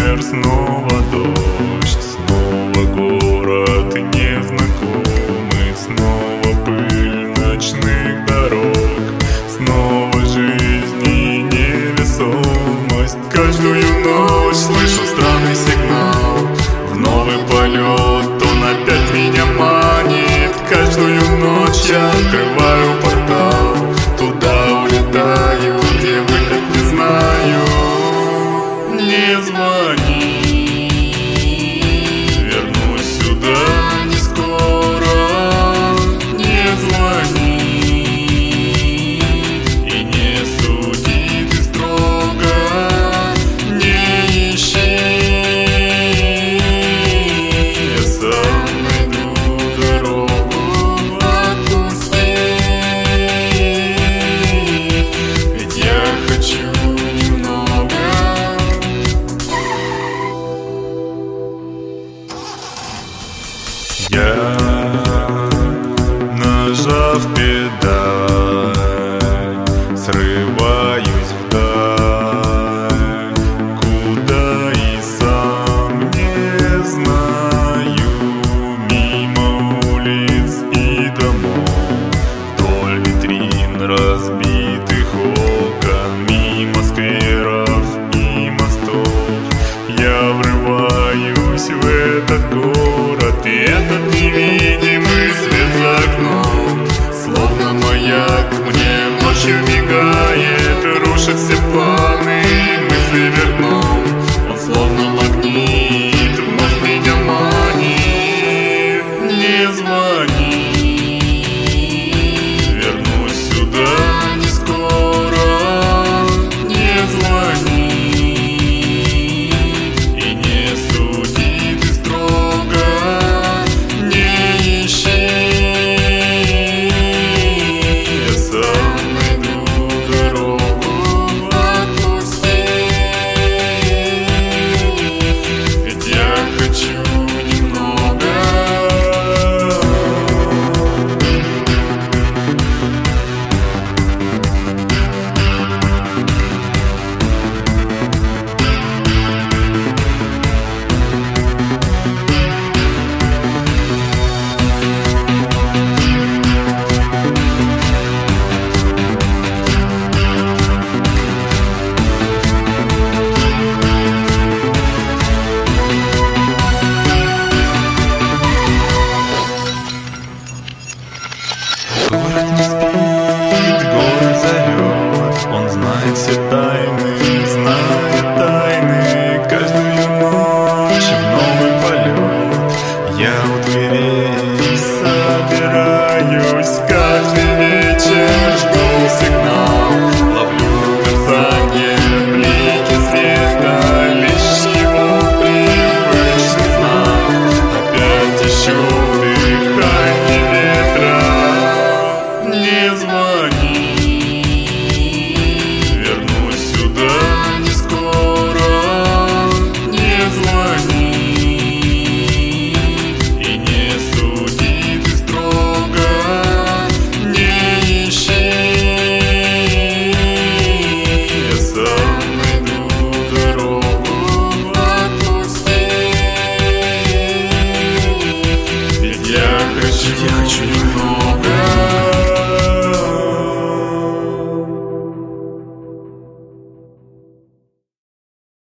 вечер, снова дождь, снова город незнакомый, снова пыль ночных дорог, снова жизнь и невесомость. Каждую ночь слышу странный сигнал, в новый полет он опять меня манит. Каждую ночь я открываю портал, туда улетаю, где выход не знаю. Не звони, вернусь сюда не скоро. Не звони и не суди ты строго. Не ищи, я сам найду дорогу. Отпусти, ведь я хочу немного. Я, нажав педаль, срываюсь вдаль, куда и сам не знаю. Мимо улиц и домов, вдоль витрин разбитых окон, мимо скверов и мостов. Я врываюсь в этот город, и этот невидимый свет за окном, словно маяк, мне ночью мигает, рушит все планы, мысли верном. Он словно магнит, вновь меня манит. Не звони, вернусь сюда не скоро. Не звони и не суди ты строго. Не ищи, я сам найду дорогу. Отпусти, ведь я хочу немного. Город не спит, город зовет, он знает все тайны, знает тайны. Каждую ночь в новый полет я у дверей собираюсь. Каждый вечер жду сигнал, ловлю мерцание, блики света, лишь его привычный знак. Опять ищу дыхание ветра. Не звони, вернусь сюда не скоро. Не звони и не суди ты строго. Не ищи, я сам найду дорогу. Отпусти, ведь я хочу